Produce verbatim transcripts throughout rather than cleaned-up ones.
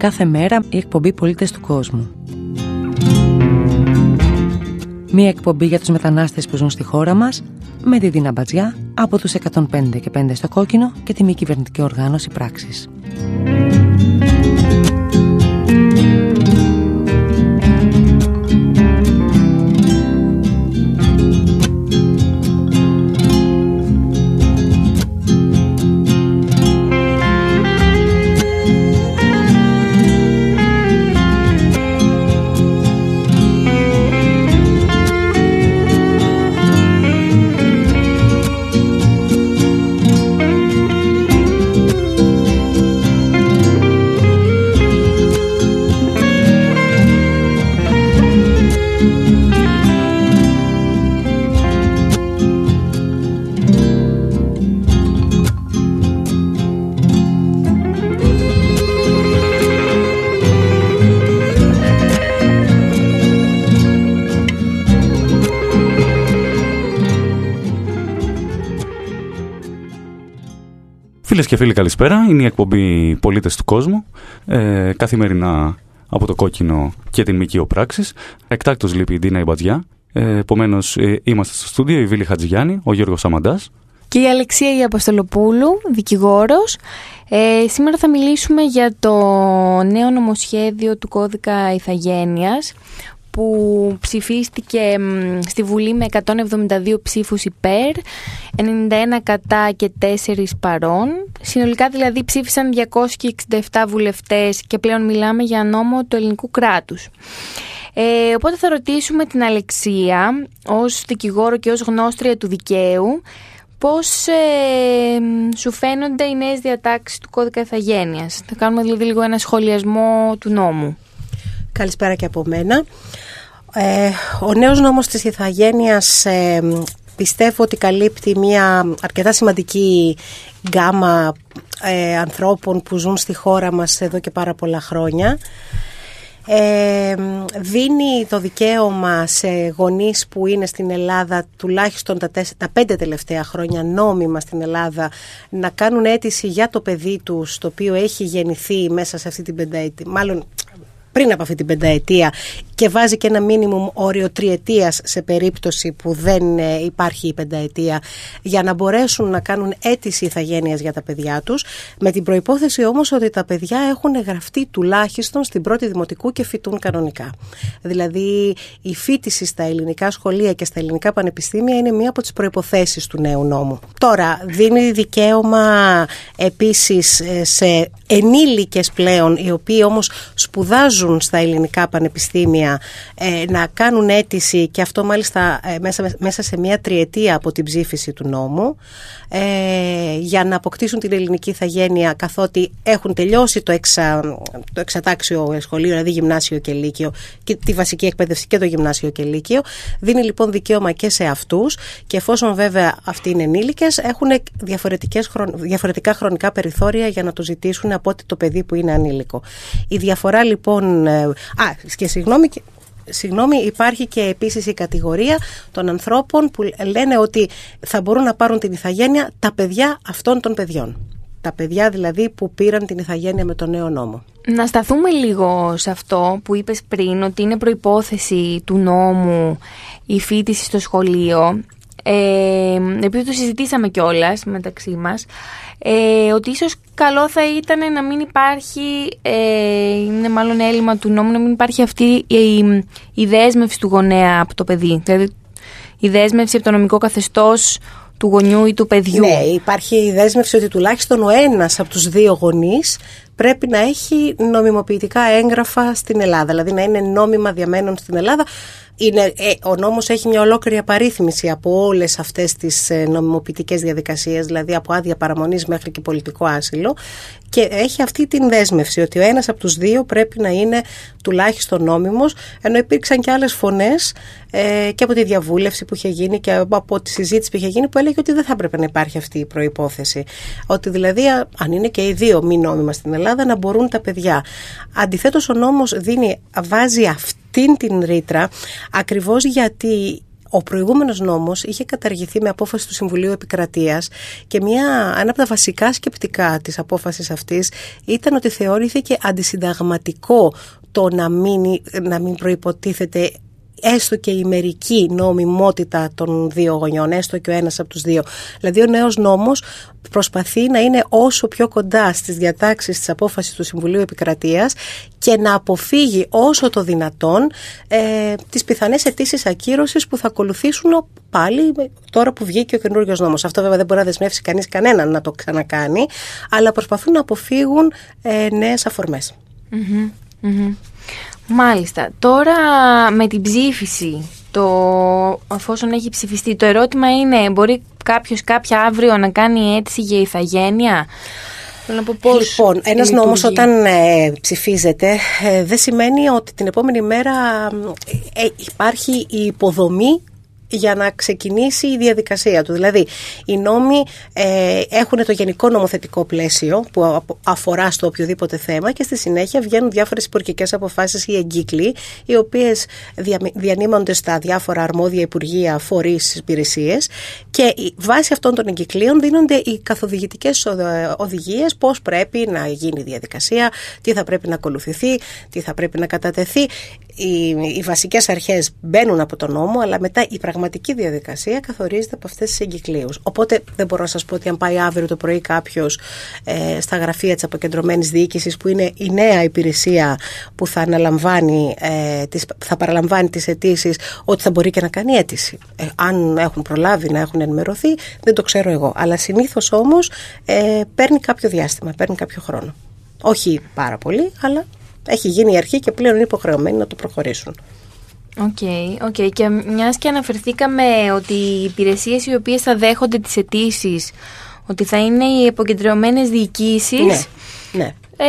κάθε μέρα η εκπομπή Πολίτες του Κόσμου. Μία εκπομπή για τους μετανάστες που ζουν στη χώρα μας, με τη Δίνα Μπατζιά από τους εκατόν πέντε και πέντε στο Κόκκινο και τη μη κυβερνητική οργάνωση Πράξης. Φίλες και φίλοι, καλησπέρα. Είναι η εκπομπή Πολίτες του Κόσμου, ε, καθημερινά από το Κόκκινο και την ΜΚΟ Πράξης. Εκτάκτως λείπει η Ντίνα Μπατζιά. Ε, Επομένως, ε, είμαστε στο στούντιο η Βίλη Χατζηγιάννη, ο Γιώργος Αμαντάς και η Αλεξία η Αποστολοπούλου, δικηγόρος. Ε, σήμερα θα μιλήσουμε για το νέο νομοσχέδιο του κώδικα ηθαγένειας που ψηφίστηκε στη Βουλή με εκατόν εβδομήντα δύο ψήφους υπέρ, ενενήντα ένα κατά και τέσσερα παρών. Συνολικά δηλαδή ψήφισαν διακόσιοι εξήντα επτά βουλευτές και πλέον μιλάμε για νόμο του ελληνικού κράτους. Ε, οπότε θα ρωτήσουμε την Αλεξία ως δικηγόρο και ως γνώστρια του δικαίου πώς ε, σου φαίνονται οι νέες διατάξεις του κώδικα ηθαγένειας. Θα κάνουμε δηλαδή λίγο ένα σχολιασμό του νόμου. Καλησπέρα και από μένα. Ε, ο νέος νόμος της ηθαγένειας ε, πιστεύω ότι καλύπτει μια αρκετά σημαντική γκάμα ε, ανθρώπων που ζουν στη χώρα μας εδώ και πάρα πολλά χρόνια. Ε, δίνει το δικαίωμα σε γονείς που είναι στην Ελλάδα τουλάχιστον τα, τέσσερα, τα πέντε τελευταία χρόνια νόμιμα στην Ελλάδα να κάνουν αίτηση για το παιδί τους το οποίο έχει γεννηθεί μέσα σε αυτή την πενταετία, μάλλον πριν από αυτή την πενταετία, και βάζει και ένα μίνιμουμ όριο τριετίας σε περίπτωση που δεν ε, υπάρχει η πενταετία, για να μπορέσουν να κάνουν αίτηση ηθαγένειας για τα παιδιά τους, με την προϋπόθεση όμως ότι τα παιδιά έχουν γραφτεί τουλάχιστον στην πρώτη δημοτικού και φοιτούν κανονικά. Δηλαδή η φοιτηση στα ελληνικά σχολεία και στα ελληνικά πανεπιστήμια είναι μία από τις προϋποθέσεις του νέου νόμου. Τώρα δίνει δικαίωμα επίσης σε ενήλικες πλέον, οι οποίοι όμως σπουδάζουν στα ελληνικά πανεπιστήμια, Ε, να κάνουν αίτηση, και αυτό μάλιστα ε, μέσα, μέσα σε μια τριετία από την ψήφιση του νόμου, ε, για να αποκτήσουν την ελληνική ηθαγένεια καθότι έχουν τελειώσει το, εξα, το εξατάξιο σχολείο, δηλαδή γυμνάσιο και λύκειο, και τη βασική εκπαίδευση και το γυμνάσιο και λύκειο. Δίνει λοιπόν δικαίωμα και σε αυτούς, και εφόσον βέβαια αυτοί είναι ενήλικες, έχουν διαφορετικές, διαφορετικά χρονικά περιθώρια για να το ζητήσουν από ότι το παιδί που είναι ανήλικο. Η διαφορά λοιπόν... Ε, α, και συγγνώμη, Συγγνώμη, υπάρχει και επίσης η κατηγορία των ανθρώπων που λένε ότι θα μπορούν να πάρουν την ηθαγένεια τα παιδιά αυτών των παιδιών. Τα παιδιά δηλαδή που πήραν την ηθαγένεια με τον νέο νόμο. Να σταθούμε λίγο σε αυτό που είπες πριν, ότι είναι προϋπόθεση του νόμου η φοιτηση στο σχολείο. Ε, επειδή το συζητήσαμε κιόλας μεταξύ μας, ε, ότι ίσως καλό θα ήταν να μην υπάρχει, ε, είναι μάλλον έλλειμμα του νόμου, να μην υπάρχει αυτή η, η δέσμευση του γονέα από το παιδί, δηλαδή η δέσμευση από το νομικό καθεστώς του γονιού ή του παιδιού. Ναι, υπάρχει η δέσμευση ότι τουλάχιστον ο ένας από τους δύο γονείς πρέπει να έχει νομιμοποιητικά έγγραφα στην Ελλάδα, δηλαδή να είναι νόμιμα διαμένων στην Ελλάδα. Είναι, ε, ο νόμος έχει μια ολόκληρη απαρίθμηση από όλες αυτές τις ε, νομιμοποιητικές διαδικασίες, δηλαδή από άδεια παραμονής μέχρι και πολιτικό άσυλο, και έχει αυτή την δέσμευση ότι ο ένας από τους δύο πρέπει να είναι τουλάχιστον νόμιμος, ενώ υπήρξαν και άλλες φωνές ε, και από τη διαβούλευση που είχε γίνει και από τη συζήτηση που είχε γίνει, που έλεγε ότι δεν θα έπρεπε να υπάρχει αυτή η προϋπόθεση. Ότι δηλαδή αν είναι και οι δύο μη νόμιμα στην Ελλάδα, να μπορούν τα παιδιά. Αντιθέτως ο νόμος δίνει, βάζει αυτή την ρήτρα ακριβώς γιατί Ο προηγούμενος νόμος είχε καταργηθεί με απόφαση του Συμβουλίου Επικρατείας και μια, ένα από τα βασικά σκεπτικά της απόφασης αυτής ήταν ότι θεωρήθηκε αντισυνταγματικό το να μην, να μην προϋποτίθεται έστω και η μερική νομιμότητα των δύο γονιών, έστω και ο ένας από τους δύο. Δηλαδή ο νέος νόμος προσπαθεί να είναι όσο πιο κοντά στις διατάξεις της απόφασης του Συμβουλίου Επικρατείας και να αποφύγει όσο το δυνατόν ε, τις πιθανές αιτήσεις ακύρωσης που θα ακολουθήσουν πάλι τώρα που βγήκε ο καινούργιος νόμος. Αυτό βέβαια δεν μπορεί να δεσμεύσει κανείς κανέναν να το ξανακάνει, αλλά προσπαθούν να αποφύγουν ε, νέες αφορμές. Mm-hmm, mm-hmm. Μάλιστα. Τώρα με την ψήφιση, το, εφόσον έχει ψηφιστεί, το ερώτημα είναι, μπορεί κάποιος κάποια αύριο να κάνει αίτηση για ηθαγένεια? Θέλω να πω πώς λοιπόν, ένας νόμος όταν ε, ψηφίζεται ε, δεν σημαίνει ότι την επόμενη μέρα ε, υπάρχει η υποδομή για να ξεκινήσει η διαδικασία του. Δηλαδή, οι νόμοι ε, έχουν το γενικό νομοθετικό πλαίσιο που αφορά στο οποιοδήποτε θέμα και στη συνέχεια βγαίνουν διάφορες υπουργικές αποφάσεις ή εγκύκλοι, οι οποίες δια, διανύμονται στα διάφορα αρμόδια υπουργεία, φορείς, υπηρεσίες και βάσει αυτών των εγκυκλίων δίνονται οι καθοδηγητικές οδηγίες πώς πρέπει να γίνει η διαδικασία, τι θα πρέπει να ακολουθηθεί, τι θα πρέπει να κατατεθεί. Οι, οι βασικές αρχές μπαίνουν από τον νόμο, αλλά μετά η πραγματική διαδικασία καθορίζεται από αυτές τις εγκυκλίους. Οπότε δεν μπορώ να σας πω ότι αν πάει αύριο το πρωί κάποιος ε, στα γραφεία της αποκεντρωμένης διοίκησης, που είναι η νέα υπηρεσία που θα αναλαμβάνει, ε, τις, θα παραλαμβάνει τις αιτήσεις, ότι θα μπορεί και να κάνει αίτηση. Ε, αν έχουν προλάβει να έχουν ενημερωθεί, δεν το ξέρω εγώ. Αλλά συνήθως όμως ε, παίρνει κάποιο διάστημα, παίρνει κάποιο χρόνο. Όχι πάρα πολύ, αλλά έχει γίνει η αρχή και πλέον είναι υποχρεωμένοι να το προχωρήσουν. Οκ, okay, okay. Και μιας και αναφερθήκαμε ότι οι υπηρεσίες οι οποίες θα δέχονται τις αιτήσεις, ότι θα είναι οι αποκεντρωμένες διοικήσεις. Ναι, ναι. Ε,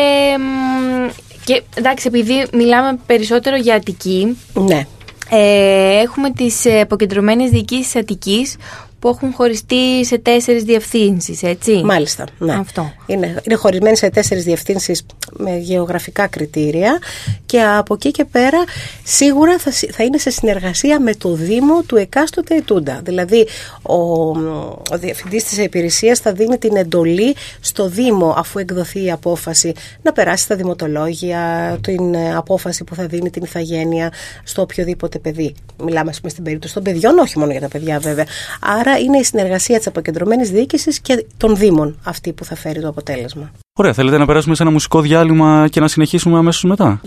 και εντάξει, επειδή μιλάμε περισσότερο για Αττική, ναι. ε, έχουμε τις αποκεντρωμένες διοικήσεις Αττικής που έχουν χωριστεί σε τέσσερις διευθύνσεις, έτσι. Μάλιστα, ναι. Αυτό. Είναι, είναι χωρισμένοι σε τέσσερις διευθύνσεις με γεωγραφικά κριτήρια και από εκεί και πέρα σίγουρα θα, θα είναι σε συνεργασία με το Δήμο του εκάστοτε ετούντα. Δηλαδή ο, ο διευθυντής της υπηρεσίας θα δίνει την εντολή στο Δήμο, αφού εκδοθεί η απόφαση, να περάσει στα δημοτολόγια, την απόφαση που θα δίνει την ηθαγένεια στο οποιοδήποτε παιδί. Μιλάμε, ας πούμε, στην περίπτωση των παιδιών, όχι μόνο για τα παιδιά βέβαια. Άρα είναι η συνεργασία της αποκεντρωμένης διοίκησης και των Δήμων αυτή που θα φέρει το αποτέλεσμα. Ωραία, θέλετε να περάσουμε σε ένα μουσικό διάλειμμα και να συνεχίσουμε αμέσως μετά?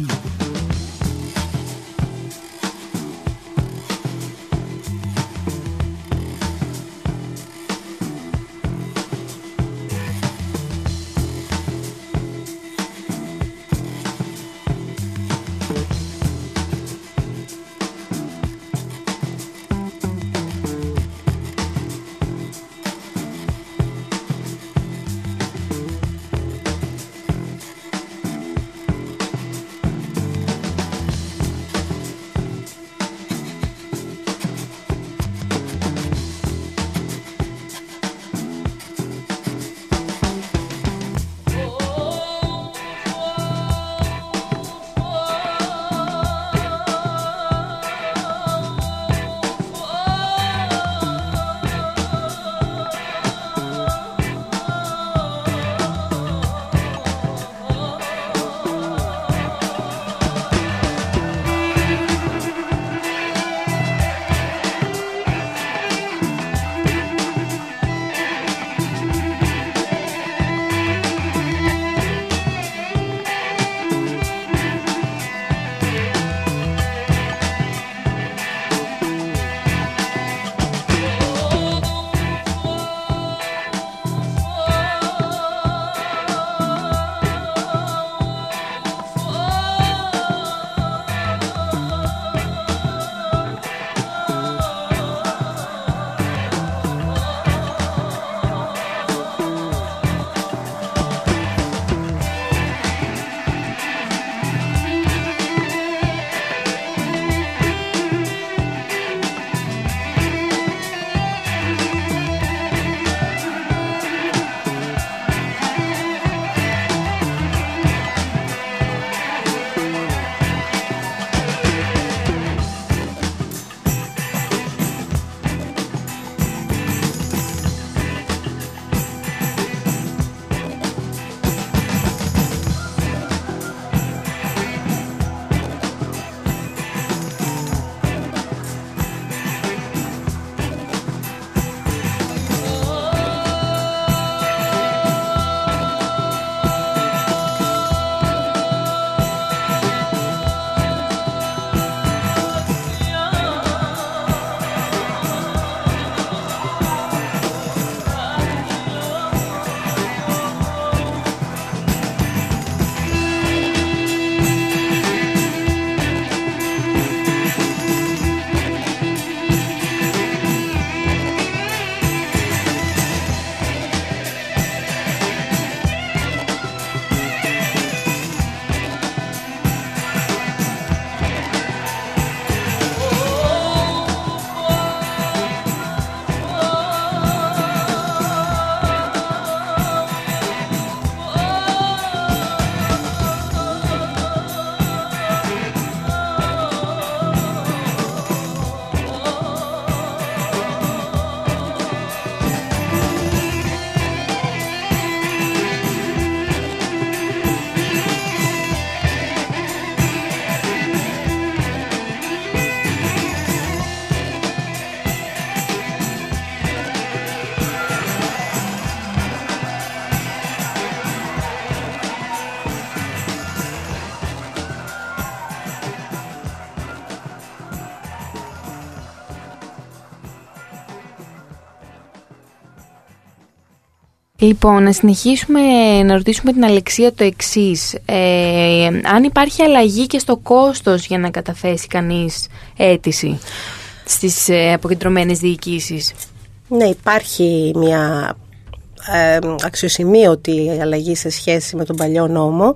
Λοιπόν, να συνεχίσουμε να ρωτήσουμε την Αλεξία το εξής. Ε, αν υπάρχει αλλαγή και στο κόστος για να καταθέσει κανείς αίτηση στις ε, αποκεντρωμένες διοικήσεις. Ναι, υπάρχει μια ε, αξιοσημείωτη αλλαγή σε σχέση με τον παλιό νόμο.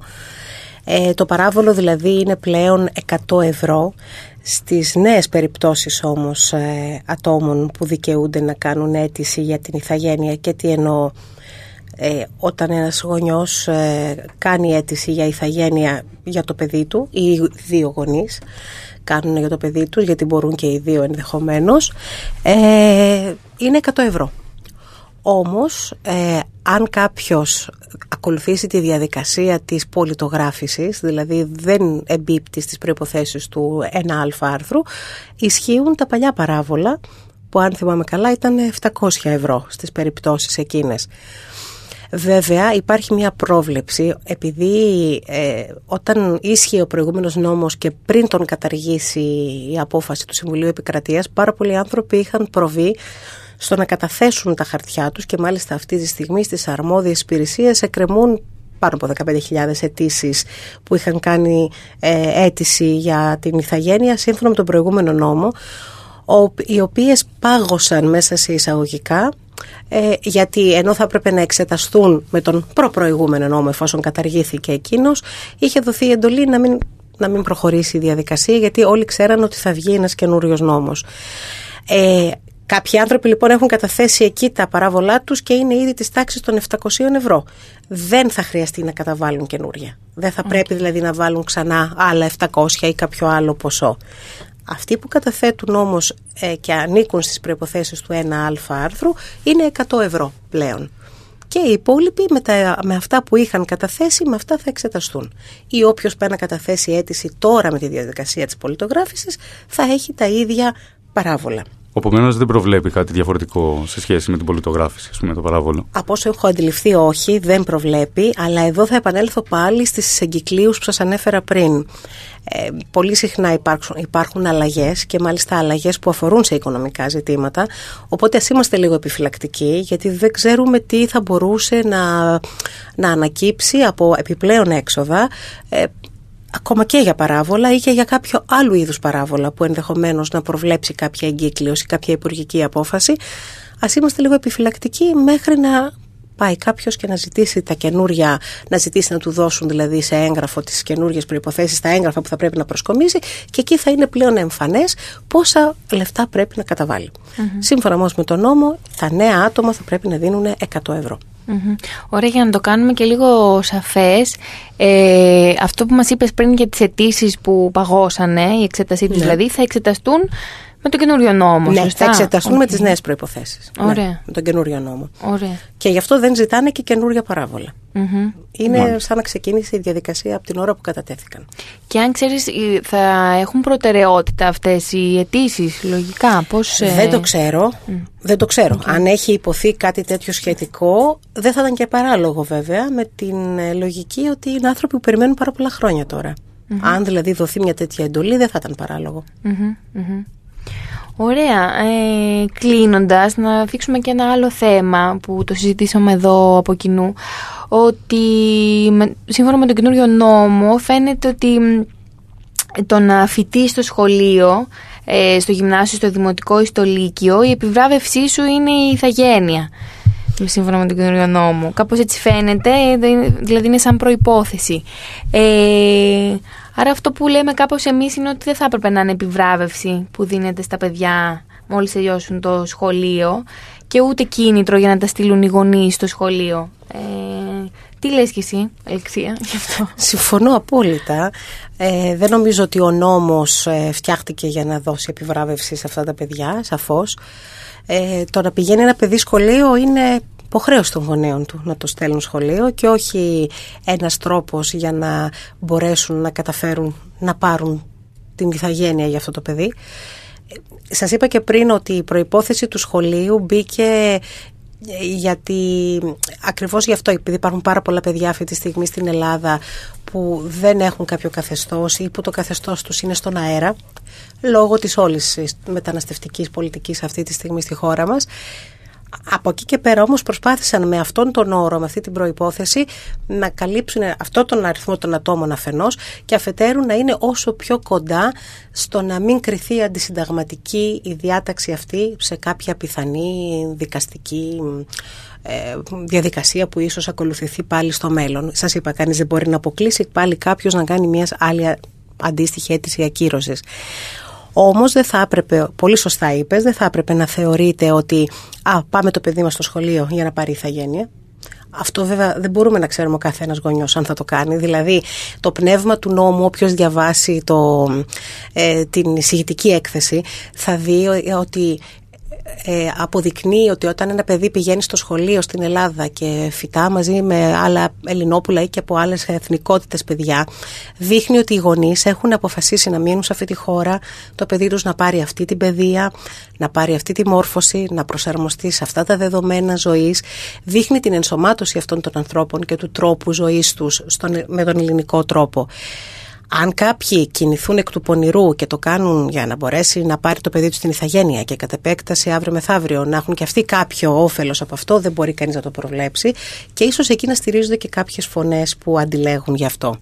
Ε, το παράβολο δηλαδή είναι πλέον εκατό ευρώ. Στις νέες περιπτώσεις όμως ε, ατόμων που δικαιούνται να κάνουν αίτηση για την ηθαγένεια, και τι εννοώ, ε, όταν ένας γονιός ε, κάνει αίτηση για ηθαγένεια για το παιδί του, ή δύο γονείς κάνουν για το παιδί τους, γιατί μπορούν και οι δύο ενδεχομένως, ε, είναι εκατό ευρώ. Όμως, ε, αν κάποιος ακολουθήσει τη διαδικασία της πολιτογράφησης, δηλαδή δεν εμπίπτει στις προϋποθέσεις του ένα α άρθρου, ισχύουν τα παλιά παράβολα, που αν θυμάμαι καλά ήταν επτακόσια ευρώ στις περιπτώσεις εκείνες. Βέβαια υπάρχει μια πρόβλεψη, επειδή ε, όταν ίσχυε ο προηγούμενος νόμος και πριν τον καταργήσει η απόφαση του Συμβουλίου Επικρατείας, πάρα πολλοί άνθρωποι είχαν προβεί στο να καταθέσουν τα χαρτιά τους, και μάλιστα αυτή τη στιγμή στις αρμόδιες υπηρεσίες εκκρεμούν πάνω από δεκαπέντε χιλιάδες αιτήσεις που είχαν κάνει ε, αίτηση για την ηθαγένεια σύμφωνα με τον προηγούμενο νόμο, οι οποίες πάγωσαν μέσα σε εισαγωγικά, ε, γιατί ενώ θα έπρεπε να εξεταστούν με τον προπροηγούμενο νόμο, εφόσον καταργήθηκε εκείνος, είχε δοθεί εντολή να μην, να μην προχωρήσει η διαδικασία, γιατί όλοι ξέραν ότι θα βγει ένας καινούριος νόμος. Ε, Κάποιοι άνθρωποι λοιπόν έχουν καταθέσει εκεί τα παράβολά τους και είναι ήδη της τάξης των επτακόσια ευρώ. Δεν θα χρειαστεί να καταβάλουν καινούρια. Δεν θα πρέπει δηλαδή να βάλουν ξανά άλλα επτακόσια ή κάποιο άλλο ποσό. Αυτοί που καταθέτουν όμως ε, και ανήκουν στις προϋποθέσεις του ένα α άρθρου είναι εκατό ευρώ πλέον. Και οι υπόλοιποι με, τα, με αυτά που είχαν καταθέσει, με αυτά θα εξεταστούν. Ή όποιος πάει να καταθέσει αίτηση τώρα με τη διαδικασία της πολιτογράφησης θα έχει τα ίδια παράβολα. Επομένως δεν προβλέπει κάτι διαφορετικό σε σχέση με την πολιτογράφηση, ας πούμε, το παράβολο. Από όσο έχω αντιληφθεί, όχι, δεν προβλέπει, αλλά εδώ θα επανέλθω πάλι στις εγκυκλίους που σας ανέφερα πριν. Ε, πολύ συχνά υπάρχουν, υπάρχουν αλλαγές, και μάλιστα αλλαγές που αφορούν σε οικονομικά ζητήματα, οπότε ας είμαστε λίγο επιφυλακτικοί, γιατί δεν ξέρουμε τι θα μπορούσε να, να ανακύψει από επιπλέον έξοδα, ε, ακόμα και για παράβολα ή και για κάποιο άλλου είδους παράβολα που ενδεχομένως να προβλέψει κάποια εγκύκλειος ή κάποια υπουργική απόφαση. Ας είμαστε λίγο επιφυλακτικοί μέχρι να πάει κάποιος και να ζητήσει τα καινούρια, να ζητήσει να του δώσουν δηλαδή σε έγγραφο τις καινούριες προϋποθέσεις, τα έγγραφα που θα πρέπει να προσκομίσει, και εκεί θα είναι πλέον εμφανές πόσα λεφτά πρέπει να καταβάλει. Mm-hmm. Σύμφωνα όμως με τον νόμο, τα νέα άτομα θα πρέπει να δίνουν εκατό ευρώ. Mm-hmm. Ωραία, για να το κάνουμε και λίγο σαφές, ε, αυτό που μας είπες πριν για τις αιτήσεις που παγώσανε, η εξέτασή τους, ναι, δηλαδή θα εξεταστούν με τον καινούριο νόμο. Ναι, σωστά? θα εξεταστούν okay. με τις νέες προϋποθέσεις. Ωραία. Ναι, με τον καινούριο νόμο. Ωραία. Και γι' αυτό δεν ζητάνε και καινούρια παράβολα. Mm-hmm. Είναι Μάλιστα. σαν να ξεκίνησε η διαδικασία από την ώρα που κατατέθηκαν. Και αν ξέρεις, θα έχουν προτεραιότητα αυτές οι αιτήσεις, λογικά, πώς... Δεν το ξέρω. Mm. Δεν το ξέρω. Okay. Αν έχει υποθεί κάτι τέτοιο σχετικό, δεν θα ήταν και παράλογο βέβαια, με την λογική ότι είναι άνθρωποι που περιμένουν πάρα πολλά χρόνια τώρα. Mm-hmm. Αν δηλαδή δοθεί μια τέτοια εντολή, δεν θα ήταν παράλογο. Mm-hmm. Mm-hmm. Ωραία. Ε, κλείνοντας, να θίξουμε και ένα άλλο θέμα που το συζητήσαμε εδώ από κοινού, ότι με, σύμφωνα με τον καινούριο νόμο φαίνεται ότι το να φοιτείς στο σχολείο, ε, στο γυμνάσιο, στο δημοτικό ή στο λύκειο, η επιβράβευσή σου είναι η ηθαγένεια, σύμφωνα με τον καινούριο νόμο. Κάπως έτσι φαίνεται, δηλαδή είναι σαν προϋπόθεση. Ε, άρα αυτό που λέμε κάπως εμείς είναι ότι δεν θα έπρεπε να είναι επιβράβευση που δίνεται στα παιδιά μόλις τελειώσουν το σχολείο, και ούτε κίνητρο για να τα στείλουν οι γονείς στο σχολείο. Ε, τι λες και εσύ, Αλεξία, γι' αυτό? Συμφωνώ απόλυτα. Ε, δεν νομίζω ότι ο νόμος ε, φτιάχτηκε για να δώσει επιβράβευση σε αυτά τα παιδιά, σαφώς. Ε, το να πηγαίνει ένα παιδί σχολείο είναι υποχρέωση των γονέων του να το στέλνουν σχολείο, και όχι ένας τρόπος για να μπορέσουν να καταφέρουν να πάρουν την ηθαγένεια για αυτό το παιδί. Σας είπα και πριν ότι η προϋπόθεση του σχολείου μπήκε γιατί ακριβώς γι' αυτό, επειδή υπάρχουν πάρα πολλά παιδιά αυτή τη στιγμή στην Ελλάδα που δεν έχουν κάποιο καθεστώς ή που το καθεστώς τους είναι στον αέρα λόγω της όλης μεταναστευτικής πολιτικής αυτή τη στιγμή στη χώρα μας. Από εκεί και πέρα όμως προσπάθησαν με αυτόν τον όρο, με αυτή την προϋπόθεση, να καλύψουν αυτόν τον αριθμό των ατόμων αφενός και αφετέρου να είναι όσο πιο κοντά στο να μην κριθεί αντισυνταγματική η διάταξη αυτή σε κάποια πιθανή δικαστική ε, διαδικασία που ίσως ακολουθηθεί πάλι στο μέλλον. Σας είπα, κανείς δεν μπορεί να αποκλείσει πάλι κάποιος να κάνει μια άλλη αντίστοιχη αίτηση ακύρωσης. Όμως δεν θα έπρεπε, πολύ σωστά είπες, δεν θα έπρεπε να θεωρείτε ότι α, πάμε το παιδί μας στο σχολείο για να πάρει ηθαγένεια. Αυτό βέβαια δεν μπορούμε να ξέρουμε ο καθένας γονιός αν θα το κάνει. Δηλαδή το πνεύμα του νόμου, όποιος διαβάσει το, ε, την εισηγητική έκθεση θα δει ότι Ε, αποδεικνύει ότι όταν ένα παιδί πηγαίνει στο σχολείο στην Ελλάδα και φυτά μαζί με άλλα Ελληνόπουλα ή και από άλλες εθνικότητες παιδιά, δείχνει ότι οι γονείς έχουν αποφασίσει να μείνουν σε αυτή τη χώρα, το παιδί τους να πάρει αυτή την παιδεία, να πάρει αυτή τη μόρφωση, να προσαρμοστεί σε αυτά τα δεδομένα ζωής. Δείχνει την ενσωμάτωση αυτών των ανθρώπων και του τρόπου ζωής τους στον, με τον ελληνικό τρόπο. Αν κάποιοι κινηθούν εκ του πονηρού και το κάνουν για να μπορέσει να πάρει το παιδί του στην ηθαγένεια και κατ' επέκταση αύριο μεθαύριο να έχουν και αυτοί κάποιο όφελος από αυτό, δεν μπορεί κανείς να το προβλέψει και ίσως εκεί να στηρίζονται και κάποιες φωνές που αντιλέγουν γι' αυτό.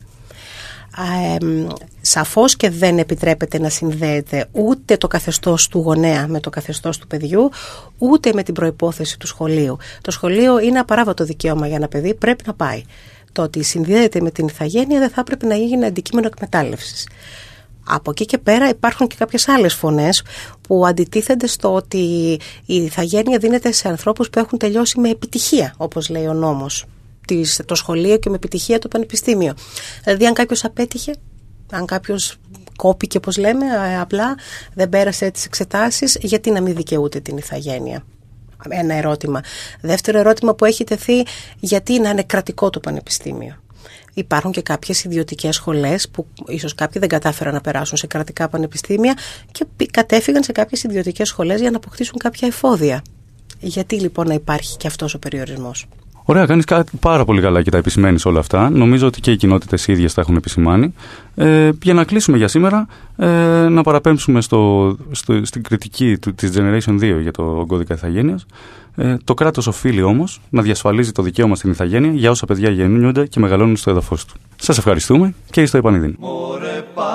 Ε, σαφώς και δεν επιτρέπεται να συνδέεται ούτε το καθεστώς του γονέα με το καθεστώς του παιδιού, ούτε με την προϋπόθεση του σχολείου. Το σχολείο είναι απαράβατο δικαίωμα για ένα παιδί, πρέπει να πάει. Το ότι συνδέεται με την ηθαγένεια δεν θα έπρεπε να γίνει αντικείμενο εκμετάλλευσης. Από εκεί και πέρα υπάρχουν και κάποιες άλλες φωνές που αντιτίθενται στο ότι η ηθαγένεια δίνεται σε ανθρώπους που έχουν τελειώσει με επιτυχία, όπως λέει ο νόμος, το σχολείο και με επιτυχία το πανεπιστήμιο. Δηλαδή αν κάποιος απέτυχε, αν κάποιος κόπηκε, όπως λέμε, απλά δεν πέρασε τις εξετάσεις, γιατί να μην δικαιούται την ηθαγένεια? Ένα ερώτημα. Δεύτερο ερώτημα που έχει τεθεί, γιατί να είναι κρατικό το πανεπιστήμιο? Υπάρχουν και κάποιες ιδιωτικές σχολές που ίσως κάποιοι δεν κατάφεραν να περάσουν σε κρατικά πανεπιστήμια και κατέφυγαν σε κάποιες ιδιωτικές σχολές για να αποκτήσουν κάποια εφόδια. Γιατί λοιπόν να υπάρχει και αυτός ο περιορισμός? Ωραία, κάνεις πάρα πολύ καλά και τα επισημαίνεις όλα αυτά. Νομίζω ότι και οι κοινότητες οι ίδιες τα έχουν επισημάνει. Ε, για να κλείσουμε για σήμερα, ε, να παραπέμψουμε στο, στο, στην κριτική του, της Generation δύο για το κώδικα ηθαγένειας. Ε, το κράτος οφείλει όμως να διασφαλίζει το δικαίωμα στην ηθαγένεια για όσα παιδιά γεννιούνται και μεγαλώνουν στο έδαφος του. Σας ευχαριστούμε και στο επανειδήν.